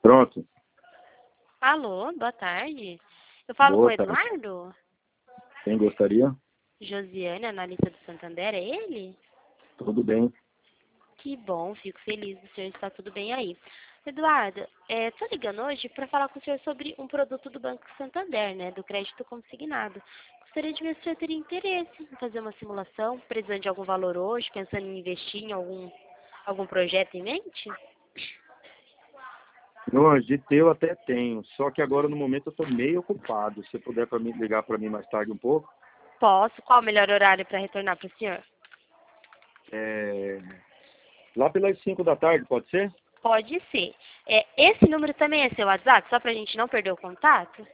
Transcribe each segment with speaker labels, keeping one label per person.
Speaker 1: Pronto.
Speaker 2: Alô, boa tarde. Eu falo com o
Speaker 1: Boa tarde.
Speaker 2: Eduardo?
Speaker 1: Quem gostaria?
Speaker 2: Josiane, analista do Santander, é ele?
Speaker 1: Tudo bem.
Speaker 2: Que bom, fico feliz do senhor estar tudo bem aí. Eduardo, tô ligando hoje para falar com o senhor sobre um produto do Banco Santander, né, do crédito consignado. Gostaria de ver se o senhor teria interesse em fazer uma simulação, precisando de algum valor hoje, pensando em investir em algum projeto em mente?
Speaker 1: Não, de ter eu até tenho, só que agora no momento eu estou meio ocupado. Se puder ligar para mim mais tarde um pouco.
Speaker 2: Posso. Qual o melhor horário para retornar para o senhor?
Speaker 1: É... Lá pelas 5 da tarde, pode ser?
Speaker 2: Pode ser. Esse número também é seu WhatsApp, só para a gente não perder o contato?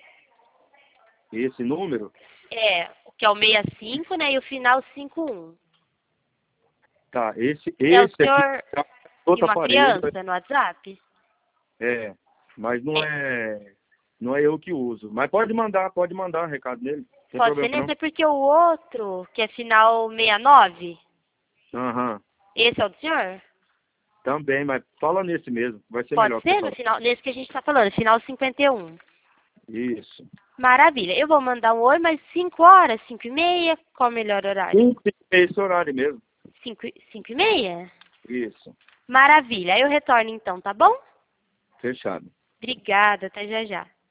Speaker 1: Esse número?
Speaker 2: Que é o 65, né, e o final 51.
Speaker 1: Tá, esse
Speaker 2: É o
Speaker 1: aqui
Speaker 2: senhor
Speaker 1: tá
Speaker 2: e
Speaker 1: outro
Speaker 2: uma
Speaker 1: aparelho.
Speaker 2: criança no WhatsApp?
Speaker 1: É, mas
Speaker 2: É,
Speaker 1: não é eu que uso. Mas pode mandar recado nele. Não tem
Speaker 2: pode ser
Speaker 1: problema
Speaker 2: nesse,
Speaker 1: não.
Speaker 2: é porque o outro, que é final 69,
Speaker 1: Aham.
Speaker 2: esse é o do senhor?
Speaker 1: Também, mas fala nesse mesmo. Vai ser
Speaker 2: Pode
Speaker 1: melhor pra você
Speaker 2: ser no
Speaker 1: falar.
Speaker 2: final, nesse que a gente está falando, final 51.
Speaker 1: Isso.
Speaker 2: Maravilha. Eu vou mandar um oi, mas 5 horas, 5 e meia, qual o melhor horário?
Speaker 1: Sim, é esse horário mesmo.
Speaker 2: 5 e meia?
Speaker 1: Isso.
Speaker 2: Maravilha. Eu retorno então, tá bom?
Speaker 1: Fechado.
Speaker 2: Obrigada, até já já.